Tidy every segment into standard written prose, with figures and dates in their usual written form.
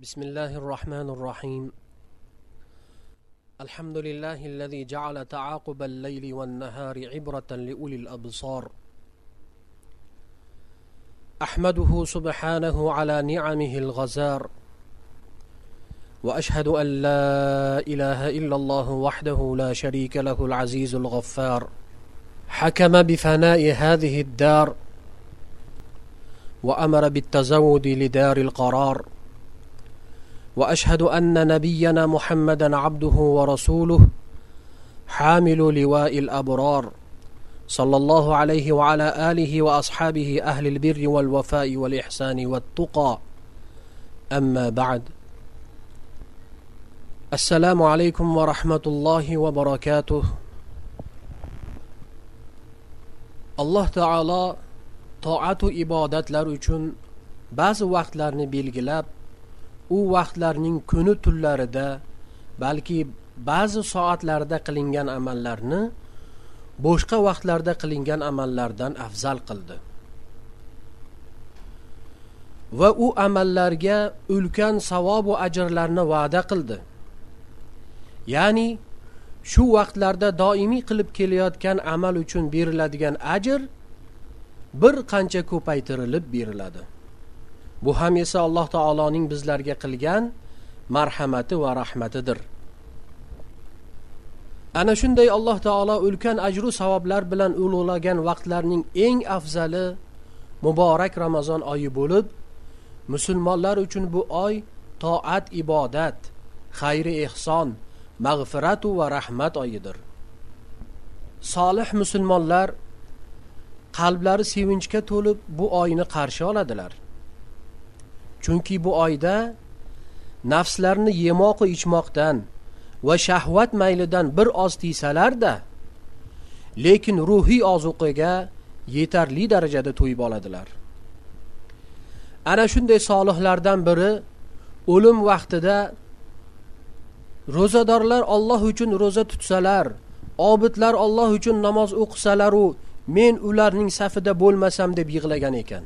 بسم الله الرحمن الرحيم. الحمد لله الذي جعل تعاقب الليل والنهار عبرة لأولي الأبصار. أحمده سبحانه على نعمه الغزار، وأشهد أن لا إله إلا الله وحده لا شريك له العزيز الغفار. حكم بفناء هذه الدار وأمر بالتزود لدار القرار، وأشهد أن نبينا محمدا عبده ورسوله حامل لواء الأبرار، صلى الله عليه وعلى آله وأصحابه أهل البر والوفاء والإحسان والتقى. أما بعد، السلام عليكم ورحمة الله وبركاته. الله تعالى طاعت و ibodatlar uchun ba'zi vaqtlarni belgilab, u vaqtlarning kuni tunlarida, balki ba'zi soatlarda qilingan amallarni boshqa vaqtlarda qilingan amallardan afzal qildi va u amallarga ulkan savob va ajrlarni va'da qildi. Ya'ni shu vaqtlarda doimiy qilib kelayotgan amal uchun beriladigan ajr bir qancha ko'paytirilib beriladi. Bu ham esa Alloh taoloning bizlarga qilgan marhamati va rahmatidir. Ana shunday Alloh taolo ulkan ajru savoblar bilan ulug'lagan vaqtlarning eng afzali muborak Ramazon oyi bo'lib, musulmonlar uchun bu oy toat, ibodat, xayri ehson, mag'firat va rahmat oyidir. Solih musulmonlar qalblari sevinchga to'lib bu oyni qarshi oladilar. Chunki bu oyda nafslarni yemoq va ichmoqdan va shahvat maylidan bir oz tiysalar-da, lekin ruhiy ozuqaga yetarli darajada to'yib oladilar. Ana shunday solihlardan biri o'lim vaqtida ro'zadorlar Alloh uchun ro'za tutsalar, obidlar Alloh uchun namoz o'qisalar, men ularning safida bo'lmasam deb yig'lagan ekan.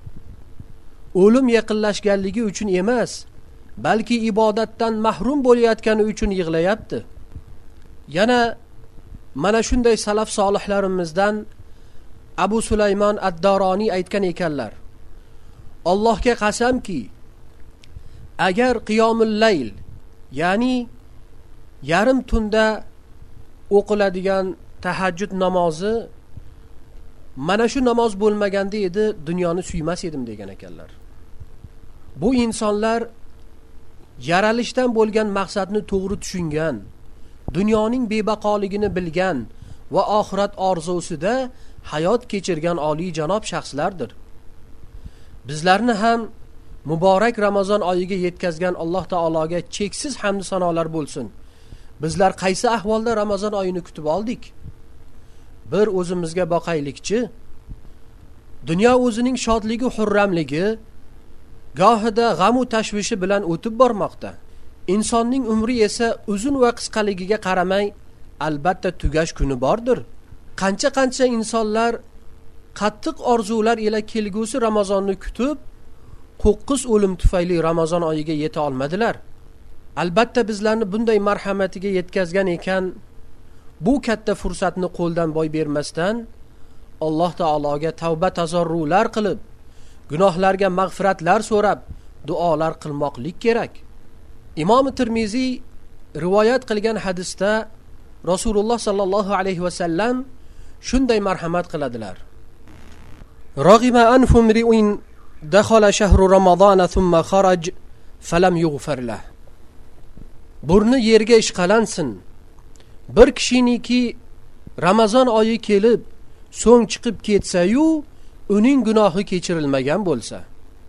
O'lim yaqinlashganligi uchun emas, balki ibodatdan mahrum bo'layotgani uchun yig'layapti. Yana mana shunday salaf solihlarimizdan Abu Sulaymon ad-Daroniy aytgan ekanlar: Allohga qasamki, agar qiyomul layl, ya'ni yarim tunda o'qiladigan tahajjud namozi mana shu namoz bo'lmaganda edi, dunyoni suymas edim degan ekanlar. Bu insonlar yaralishdan bo'lgan maqsadni to'g'ri tushungan, dunyoning bebaqoligini bilgan va oxirat orzusida hayot kechirgan oliy janob shaxslardir. Bizlarni ham muborak Ramazon oyiga yetkazgan Alloh taologa cheksiz hamd sanolar bo'lsin. Bizlar qaysi ahvolda Ramazon oyini kutib oldik? Bir o'zimizga boqaylikchi. Dunyo o'zining shodligi, hurramligi gohida g'am va tashvishi bilan o'tib bormoqda. Insonning umri esa uzun va qisqaligiga qaramay albatta tugash kuni bordir. Qancha insonlar qattiq orzular ila kelgusi Ramazonni kutib, qo'qqis o'lim tufayli Ramazon oyiga yeta olmadilar. Albatta bizlarni bunday marhamatiga yetkazgan ekan, bu katta fursatni qo'ldan boy bermasdan Alloh taologa tavba tazarrular qilib, gunohlarga mag'firatlar so'rab, duolar qilmoqlik kerak. Imom Tirmiziy rivoyat qilgan hadisda Rasululloh sallallohu alayhi va sallam shunday marhamat qiladilar: Rag'ima anfu mri'in dakhala shahru Ramazon thumma kharaj falam yughfar lah. Burni yerga ishqalansin bir kishiniki Ramazon oyi kelib, so'ng chiqib ketsa-yu, uning gunohi kechirilmagan bo'lsa.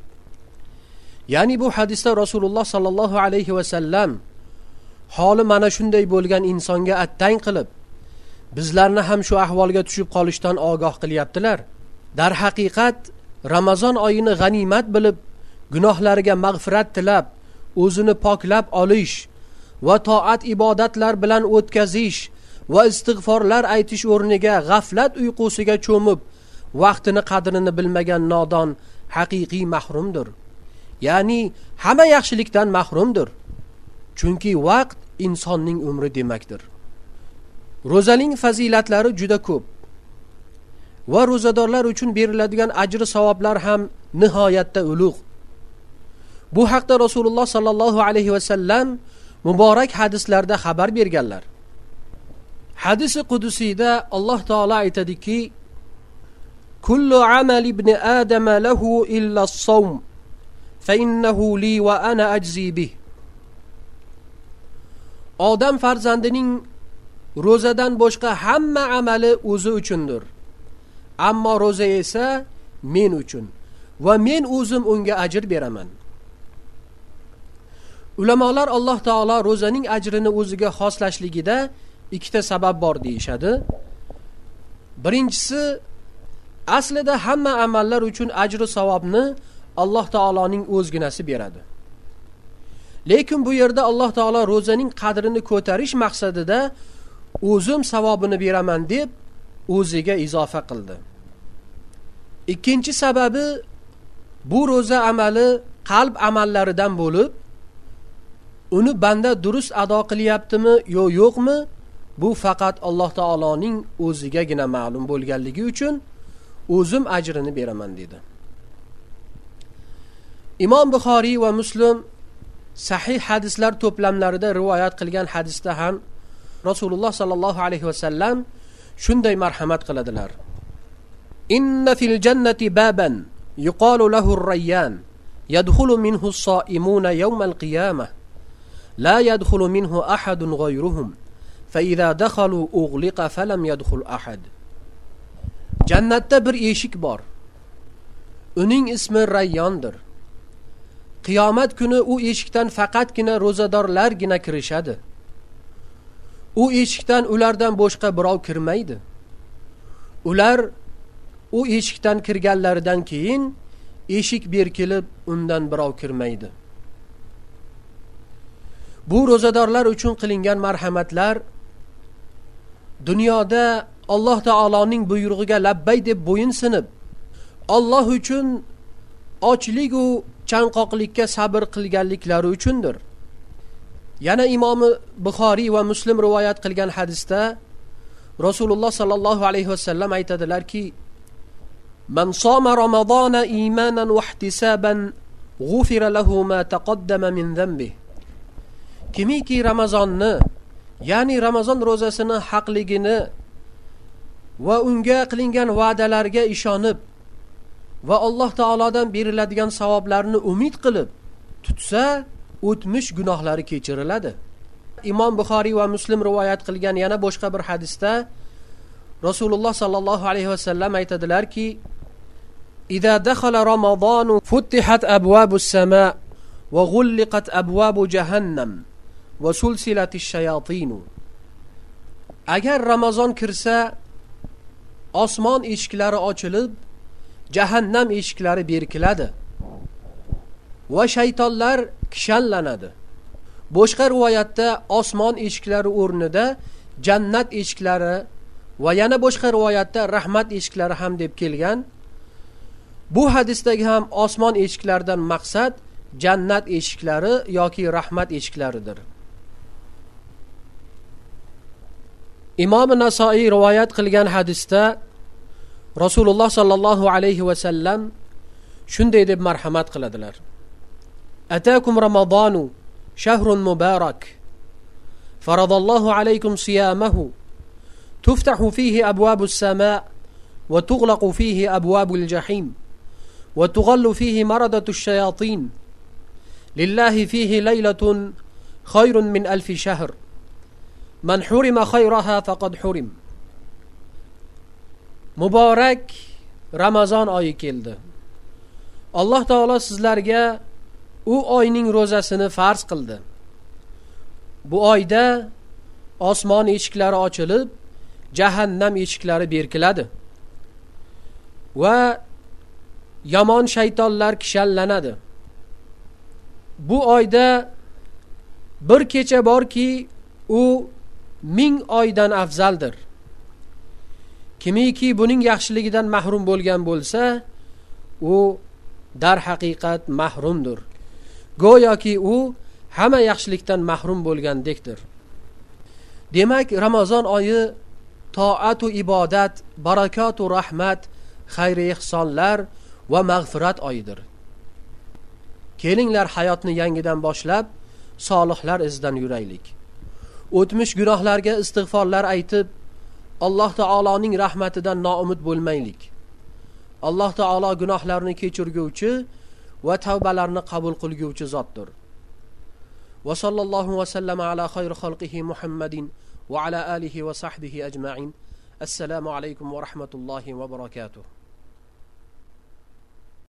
Ya'ni bu hadisda Rasululloh sallallohu alayhi va sallam holi mana shunday bo'lgan insonga attang qilib, bizlarni ham shu ahvolga tushib qolishdan ogoh qilyaptilar. Dar haqiqat Ramazon oyini g'animat bilib, gunohlariga mag'firat tilab, o'zini poklab olish va toat ibodatlar bilan o'tkazish va istig'forlar aytish o'rniga g'aflat uyqusiga cho'mib, vaqtini qadrini bilmagan nodon haqiqiy mahrumdir. ya'ni hamma yaxshilikdan mahrumdir. Chunki vaqt insonning umri demakdir. Ro'zaning fazilatlari juda ko'p va ro'zadorlar uchun beriladigan ajr savoblar ham nihoyatda ulug'. Bu haqda Rasululloh sallallohu alayhi va sallam muborak hadislarda xabar berganlar. Hadisi qudusiyda Alloh taolo aytadiki: "Kullu amali ibn Adama lahu illa as-sawm, fa innahu li wa ana ajzi bih." Odam farzandining ro'zadan boshqa hamma amali o'zi uchundir. Ammo ro'za esa men uchun va men o'zim unga ajr beraman. Ulamolar Alloh taolo ro'zaning ajrini o'ziga xoslashligida ikkita sabab bor deyshadi. Birinchisi, aslida hamma amallar uchun ajr va savobni Alloh taoloning o'zginasi beradi. Lekin bu yerda Alloh taolo ro'zaning qadrini ko'tarish maqsadida o'zim savobini beraman deb o'ziga izofa qildi. Ikkinchi sababi, bu ro'za amali qalb amallaridan bo'lib, uni banda durust ado qilyaptimi yo yo'qmi, bu faqat Alloh taoloning o'zigagina ma'lum bo'lganligi uchun o'zim ajrini beraman dedi. Imom Buxoriy va Muslim sahih hadislar to'plamlarida rivoyat qilgan hadisda ham Rasululloh sallallohu alayhi va sallam shunday marhamat qiladilar: "Inna fil jannati baban yuqalu lahu ar-rayyan, yadkhulu minhu as-sa'imuna yawm al-qiyamah, la yadkhulu minhu ahadun ghayruhum, fa idha dakhalu ughliqa falam yadkhul ahad." Jannatda bir eshik bor. Uning ismi Rayyondir. Qiyomat kuni u eshikdan faqatgina ro'zadorlargina kirishadi. U eshikdan ulardan boshqa birov kirmaydi. Ular u eshikdan kirganlaridan keyin eshik berkilib undan birov kirmaydi. Bu ro'zadorlar uchun qilingan marhamatlar dunyoda Alloh taoloning buyrug'iga labbay deb bo'yin sinib, Alloh uchun ochlik va chanqoqlikka sabr qilganliklari uchundir. Yana Imom Buxoriy va Muslim rivoyat qilgan hadisda Rasululloh sallallohu alayhi va sallam aytadilarki: "Man soma Ramazona imanan va ihtisaban g'ufira lahu ma taqaddama min dhanbi." Kimiki Ramazonni, ya'ni Ramazon ro'zasini haqligini va unga qilingan va'dalarga ishonib va Alloh taolodan beriladigan savoblarni umid qilib tutsa, o'tmish gunohlari kechiriladi. Imom Buxoriy va Muslim rivoyat qilgan yana boshqa bir hadisda Rasululloh sallallohu alayhi va sallam aytadilarki: "Idza dakhala Ramazon futihat abwabus sama' va ghulliqat abwabu jahannam va sulsilatish shayatin." Agar Ramazon kirsa, osmon eshiklari ochilib, jahannam eshiklari berkiladi va shaytonlar kishanlanadi. Boshqa rivoyatda osmon eshiklari o'rnida jannat eshiklari va yana boshqa rivoyatda rahmat eshiklari ham deb kelgan. Bu hadisdagi ham osmon eshiklaridan maqsad jannat eshiklari yoki rahmat eshiklaridir. Imom Nasoiy rivoyat qilgan hadisda Rasululloh sallallohu alayhi va sallam shunday deb marhamat qiladilar: "Atakum Ramazonu shahrun mubarak, faradallohu alaykum siyamahu, tuftahu fihi abwabus sama' wa tughlaqu fihi abwabul jahim wa tughallu fihi maradatush shayatin, lillahi fihi laylatun khayrun min alfi shahr, man hurima khayraha faqad hurim." Muborak Ramazon oyi keldi. Alloh taolo sizlarga u oyning ro'zasini farz qildi. Bu oyda osmon eshiklari ochilib, jahannam eshiklari berkiladi va yomon shaytonlar kishanlanadi. Bu oyda bir kecha borki, u 1000 oydan afzaldir. Kimiki buning yaxshiligidan mahrum bo'lgan bo'lsa, u darhaqiqat mahrumdir. Go'yoki u hamma yaxshilikdan mahrum bo'lgandekdir. Demak, Ramazon oyi toat va ibodat, barakat va rahmat, xayr ihsonlar va mag'firat oyidir. Kelinglar hayotni yangidan boshlab, solihlar izidan yuraylik. O'tmish gunohlarga istig'forlar aytib, Alloh taoloning rahmatidan noumid bo'lmaylik. Alloh taolo gunohlarni kechirguvchi va tavbalarni qabul qilguvchi zotdir. Va sallallohu va sallama ala xayri xalqihi Muhammadin va ala alihi va sahbihi ajma'in. Assalomu alaykum va rahmatullohi va barakatuh.